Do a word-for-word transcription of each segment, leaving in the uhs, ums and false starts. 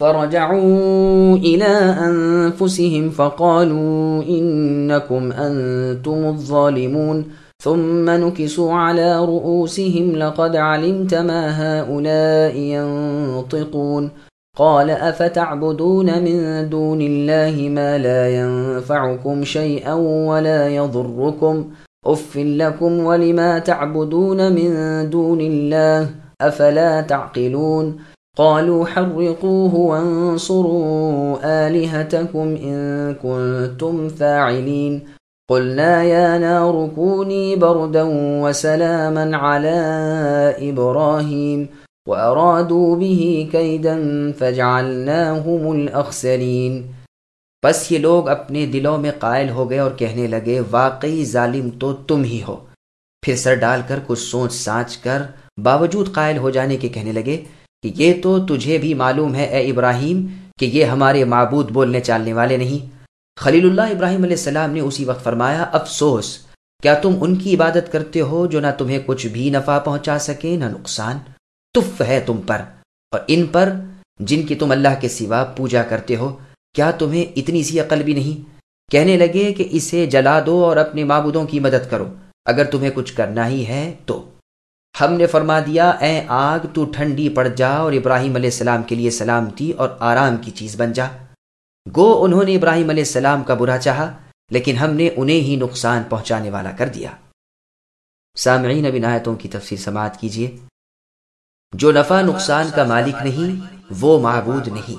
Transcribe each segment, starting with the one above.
فرجعوا إلى أنفسهم فقالوا إنكم أنتم الظالمون ثم نكسوا على رؤوسهم لقد علمت ما هؤلاء ينطقون قال أفتعبدون من دون الله ما لا ينفعكم شيئا ولا يضركم أف لكم ولما تعبدون من دون الله أفلا تعقلون قالوا حرقوه وانصروا آلهتكم إن كنتم فاعلين قلنا يا نار كوني بردا وسلاما على إبراهيم وأرادوا به كيدا فجعلناهم الأخسرين۔ بس یہ لوگ اپنے دلوں میں قائل ہو گئے اور کہنے لگے واقعی ظالم تو تم ہی ہو۔ پھر سر ڈال کر کچھ سوچ سانچ کر باوجود قائل ہو جانے کے کہنے لگے کہ یہ تو تجھے بھی معلوم ہے اے ابراہیم کہ یہ ہمارے معبود بولنے چالنے والے نہیں۔ خلیل اللہ ابراہیم علیہ السلام نے اسی وقت فرمایا افسوس، کیا تم ان کی عبادت کرتے ہو جو نہ تمہیں کچھ بھی نفع پہنچا سکے نہ نقصان؟ تف ہے تم پر اور ان پر جن کی تم اللہ کے سوا پوجا کرتے ہو، کیا تمہیں اتنی سی عقل بھی نہیں؟ کہنے لگے کہ اسے جلا دو اور اپنے معبودوں کی مدد کرو اگر تمہیں کچھ کرنا ہی ہے تو۔ ہم نے فرما دیا اے آگ تو ٹھنڈی پڑ جا اور ابراہیم علیہ السلام کے لیے سلامتی اور آرام کی چیز بن جا۔ گو انہوں نے ابراہیم علیہ السلام کا برا چاہا لیکن ہم نے انہیں ہی نقصان پہنچانے والا کر دیا۔ سامعین اب ان آیتوں کی تفسیر سماعت کیجیے۔ جو نفع نقصان کا مالک نہیں وہ معبود نہیں۔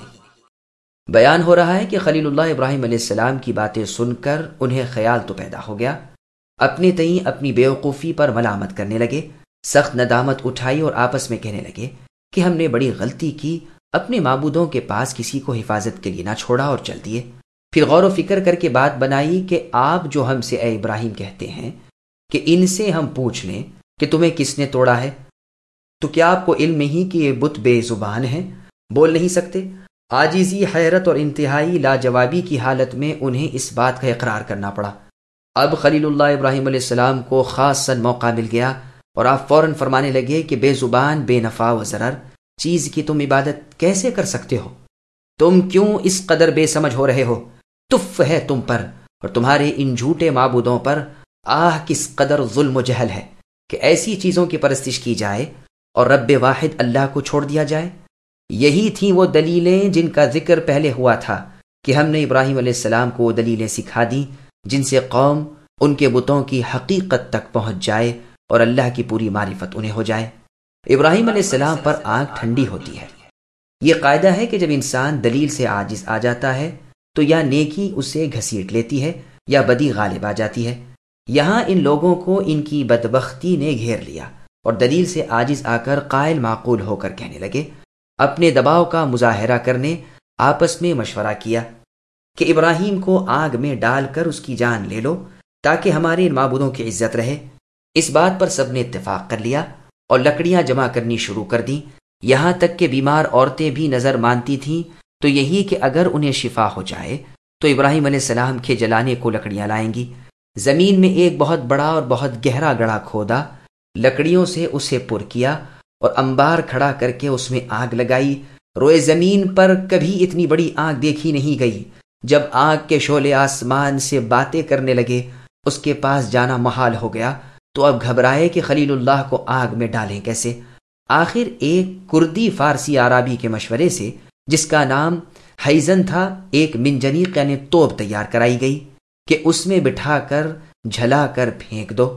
بیان ہو رہا ہے کہ خلیل اللہ ابراہیم علیہ السلام کی باتیں سن کر انہیں خیال تو پیدا ہو گیا، اپنے تئیں اپنی بیوقوفی پر ملامت کرنے لگے، سخت ندامت اٹھائی اور آپس میں کہنے لگے کہ ہم نے بڑی غلطی کی، اپنے معبودوں کے پاس کسی کو حفاظت کے لیے نہ چھوڑا اور چل دیے۔ پھر غور و فکر کر کے بات بنائی کہ آپ جو ہم سے اے ابراہیم کہتے ہیں کہ ان سے ہم پوچھ لیں کہ تمہیں کس نے توڑا ہے، تو کیا آپ کو علم نہیں کہ یہ بت بے زبان ہیں، بول نہیں سکتے؟ عاجزی، حیرت اور انتہائی لاجوابی کی حالت میں انہیں اس بات کا اقرار کرنا پڑا۔ اب خلیل اللہ ابراہیم علیہ السلام کو خاصاً موقع مل گیا اور آپ فوراً فرمانے لگے کہ بے زبان، بے نفع و ضرر چیز کی تم عبادت کیسے کر سکتے ہو؟ تم کیوں اس قدر بے سمجھ ہو رہے ہو؟ تف ہے تم پر اور تمہارے ان جھوٹے معبودوں پر، آہ کس قدر ظلم و جہل ہے کہ ایسی چیزوں کی پرستش کی جائے اور رب واحد اللہ کو چھوڑ دیا جائے۔ یہی تھیں وہ دلیلیں جن کا ذکر پہلے ہوا تھا کہ ہم نے ابراہیم علیہ السلام کو وہ دلیلیں سکھا دیں جن سے قوم ان کے بتوں کی حقیقت تک پہنچ جائے اور اللہ کی پوری معرفت انہیں ہو جائے۔ ابراہیم علیہ السلام پر آنکھ ٹھنڈی ہوتی ہے۔ یہ قاعدہ ہے کہ جب انسان دلیل سے عاجز آ جاتا ہے تو یا نیکی اسے گھسیٹ لیتی ہے یا بدی غالب آ جاتی ہے۔ یہاں ان لوگوں کو ان کی بدبختی نے گھیر لیا اور دلیل سے عاجز آ کر قائل معقول ہو کر کہنے لگے، اپنے دباؤ کا مظاہرہ کرنے آپس میں مشورہ کیا کہ ابراہیم کو آگ میں ڈال کر اس کی جان لے لو تاکہ ہمارے ان معبودوں کی عزت رہے۔ اس بات پر سب نے اتفاق کر لیا اور لکڑیاں جمع کرنی شروع کر دیں، یہاں تک کہ بیمار عورتیں بھی نظر مانتی تھیں تو یہی کہ اگر انہیں شفا ہو جائے تو ابراہیم علیہ السلام کے جلانے کو لکڑیاں لائیں گی۔ زمین میں ایک بہت بڑا اور بہت گہرا گڑھا کھودا، لکڑیوں سے اسے پر کیا اور انبار کھڑا کر کے اس میں آگ لگائی۔ روئے زمین پر کبھی اتنی بڑی آگ دیکھی نہیں گئی۔ جب آگ کے شعلے آسمان سے باتیں کرنے لگے، اس کے پاس جانا محال ہو گیا، تو اب گھبرائے کہ خلیل اللہ کو آگ میں ڈالیں کیسے۔ آخر ایک کردی فارسی عرابی کے مشورے سے، جس کا نام حیزن تھا، ایک منجنیق یعنی توپ تیار کرائی گئی کہ اس میں بٹھا کر جھلا کر پھینک دو۔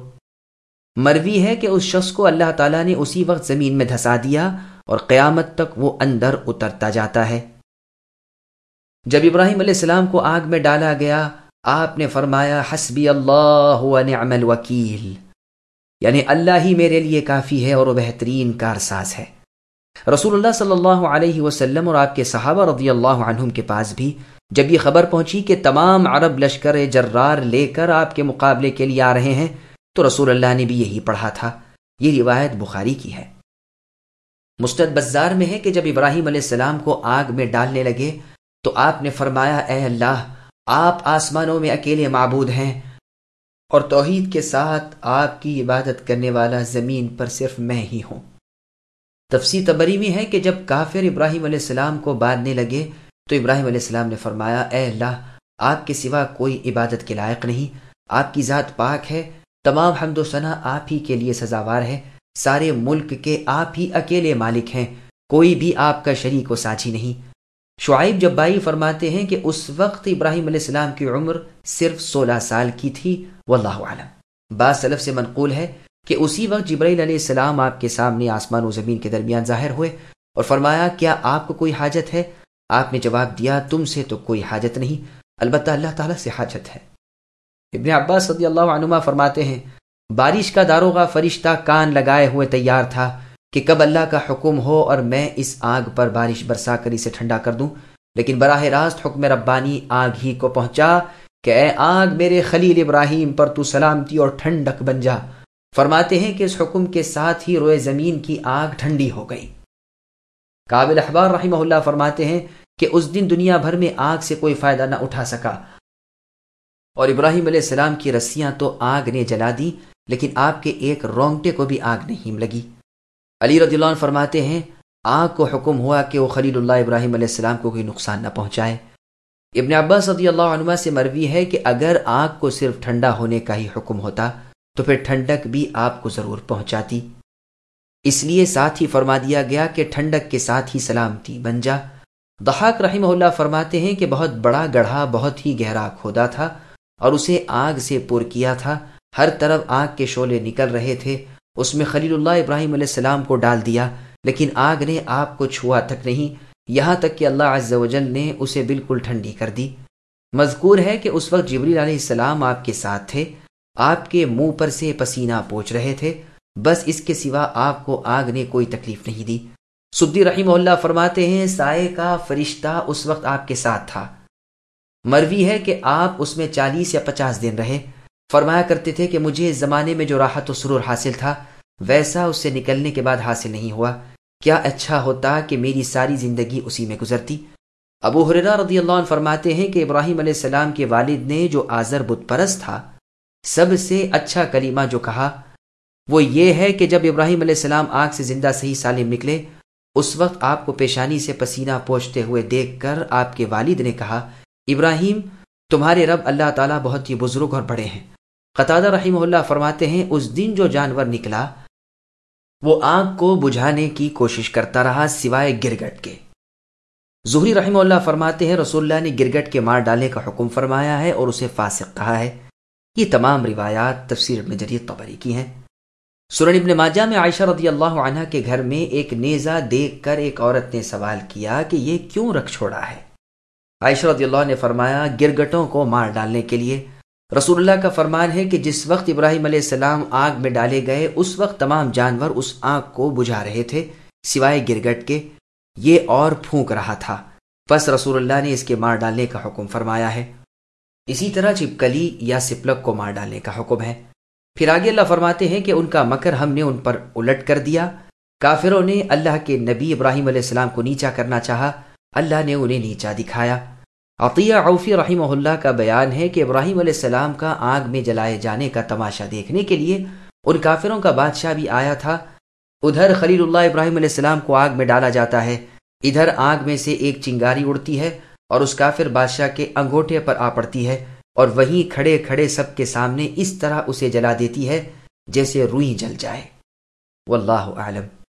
مروی ہے کہ اس شخص کو اللہ تعالیٰ نے اسی وقت زمین میں دھسا دیا اور قیامت تک وہ اندر اترتا جاتا ہے۔ جب ابراہیم علیہ السلام کو آگ میں ڈالا گیا، آپ نے فرمایا حسبی اللہ و نعم الوکیل، یعنی اللہ ہی میرے لیے کافی ہے اور وہ بہترین کارساز ہے۔ رسول اللہ صلی اللہ علیہ وسلم اور آپ کے صحابہ رضی اللہ عنہم کے پاس بھی جب یہ خبر پہنچی کہ تمام عرب لشکر جرار لے کر آپ کے مقابلے کے لیے آ رہے ہیں تو رسول اللہ نے بھی یہی پڑھا تھا۔ یہ روایت بخاری کی ہے۔ مستد بزار میں ہے کہ جب ابراہیم علیہ السلام کو آگ میں ڈالنے لگے تو آپ نے فرمایا اے اللہ، آپ آسمانوں میں اکیلے معبود ہیں اور توحید کے ساتھ آپ کی عبادت کرنے والا زمین پر صرف میں ہی ہوں۔ تفسیر طبری میں ہے کہ جب کافر ابراہیم علیہ السلام کو باندھنے لگے تو ابراہیم علیہ السلام نے فرمایا، اے اللہ، آپ کے سوا کوئی عبادت کے لائق نہیں، آپ کی ذات پاک ہے، تمام حمد و ثنا آپ ہی کے لیے سزاوار ہے، سارے ملک کے آپ ہی اکیلے مالک ہیں، کوئی بھی آپ کا شریک و ساجی نہیں۔ شعیب جبائی فرماتے ہیں کہ اس وقت ابراہیم علیہ السلام کی عمر صرف سولہ سال کی تھی، واللہ اعلم۔ بعض سلف سے منقول ہے کہ اسی وقت جبرائیل علیہ السلام آپ کے سامنے آسمان و زمین کے درمیان ظاہر ہوئے اور فرمایا، کیا آپ کو کوئی حاجت ہے؟ آپ نے جواب دیا، تم سے تو کوئی حاجت نہیں، البتہ اللہ تعالیٰ سے حاجت ہے۔ ابن عباس رضی اللہ عنہما فرماتے ہیں، بارش کا داروغہ فرشتہ کان لگائے ہوئے تیار تھا کہ کب اللہ کا حکم ہو اور میں اس آگ پر بارش برسا کر اسے ٹھنڈا کر دوں، لیکن براہ راست حکم ربانی آگ ہی کو پہنچا کہ اے آگ، میرے خلیل ابراہیم پر تو سلامتی اور ٹھنڈک بن جا۔ فرماتے ہیں کہ اس حکم کے ساتھ ہی روئے زمین کی آگ ٹھنڈی ہو گئی۔ کعب الاحبار رحمہ اللہ فرماتے ہیں کہ اس دن دنیا بھر میں آگ سے کوئی فائدہ نہ اٹھا سکا، اور ابراہیم علیہ السلام کی رسیاں تو آگ نے جلا دی، لیکن آپ کے ایک رونگٹے کو بھی آگ نہیں لگی۔ علی رضی اللہ عنہ فرماتے ہیں، آگ کو حکم ہوا کہ وہ خلیل اللہ ابراہیم علیہ السلام کو کوئی نقصان نہ پہنچائے۔ ابن عباس رضی اللہ عنہ سے مروی ہے کہ اگر آگ کو صرف ٹھنڈا ہونے کا ہی حکم ہوتا تو پھر ٹھنڈک بھی آپ کو ضرور پہنچاتی، اس لیے ساتھ ہی فرما دیا گیا کہ ٹھنڈک کے ساتھ ہی سلامتی بن جا۔ ضحاک رحمہ اللہ فرماتے ہیں کہ بہت بڑا گڑھا بہت ہی گہرا کھودا تھا اور اسے آگ سے پر کیا تھا، ہر طرف آگ کے شعلے نکل رہے تھے، اس میں خلیل اللہ ابراہیم علیہ السلام کو ڈال دیا، لیکن آگ نے آپ کو چھوا تک نہیں، یہاں تک کہ اللہ عز و جل نے اسے بالکل ٹھنڈی کر دی۔ مذکور ہے کہ اس وقت جبریل علیہ السلام آپ کے ساتھ تھے، آپ کے منہ پر سے پسینہ پوچھ رہے تھے، بس اس کے سوا آپ کو آگ نے کوئی تکلیف نہیں دی۔ سدی رحمہ اللہ فرماتے ہیں، سائے کا فرشتہ اس وقت آپ کے ساتھ تھا، مروی ہے کہ آپ اس میں چالیس یا پچاس دن رہے، فرمایا کرتے تھے کہ مجھے اس زمانے میں جو راحت و سرور حاصل تھا ویسا اس سے نکلنے کے بعد حاصل نہیں ہوا، کیا اچھا ہوتا کہ میری ساری زندگی اسی میں گزرتی۔ ابو ہریرہ رضی اللہ عنہ فرماتے ہیں کہ ابراہیم علیہ السلام کے والد نے جو آزر بت پرست تھا سب سے اچھا کلمہ جو کہا وہ یہ ہے کہ جب ابراہیم علیہ السلام آگ سے زندہ صحیح سالم نکلے، اس وقت آپ کو پیشانی سے پسینہ پوچھتے ہوئے دیکھ کر آپ کے والد نے کہا، ابراہیم، تمہارے رب اللہ تعالیٰ بہت ہی بزرگ اور بڑے ہیں۔ قتادہ رحمہ اللہ فرماتے ہیں، اس دن جو جانور نکلا وہ آگ کو بجھانے کی کوشش کرتا رہا سوائے گرگٹ کے۔ زہری رحمہ اللہ فرماتے ہیں، رسول اللہ نے گرگٹ کے مار ڈالنے کا حکم فرمایا ہے اور اسے فاسق کہا ہے۔ یہ تمام روایات تفسیر ابن جریر طبری کی ہیں۔ سنن ابن ماجہ میں عائشہ رضی اللہ عنہا کے گھر میں ایک نیزہ دیکھ کر ایک عورت نے سوال کیا کہ یہ کیوں رکھ چھوڑا ہے؟ عائشہ رضی اللہ نے فرمایا، گرگٹوں کو مار ڈالنے کے لیے۔ رسول اللہ کا فرمان ہے کہ جس وقت ابراہیم علیہ السلام آگ میں ڈالے گئے اس وقت تمام جانور اس آگ کو بجھا رہے تھے سوائے گرگٹ کے، یہ اور پھونک رہا تھا، پس رسول اللہ نے اس کے مار ڈالنے کا حکم فرمایا ہے۔ اسی طرح چھپکلی یا سپلک کو مار ڈالنے کا حکم ہے۔ پھر آگے اللہ فرماتے ہیں کہ ان کا مکر ہم نے ان پر الٹ کر دیا، کافروں نے اللہ کے نبی ابراہیم علیہ السلام کو نیچا کرنا چاہا، اللہ نے انہیں نیچا دکھایا۔ عطیہ عوفی رحمہ اللہ کا بیان ہے کہ ابراہیم علیہ السلام کا آگ میں جلائے جانے کا تماشا دیکھنے کے لیے ان کافروں کا بادشاہ بھی آیا تھا۔ ادھر خلیل اللہ ابراہیم علیہ السلام کو آگ میں ڈالا جاتا ہے، ادھر آگ میں سے ایک چنگاری اڑتی ہے اور اس کافر بادشاہ کے انگوٹھے پر آ پڑتی ہے اور وہیں کھڑے کھڑے سب کے سامنے اس طرح اسے جلا دیتی ہے جیسے روئی جل جائے۔ واللہ اعلم۔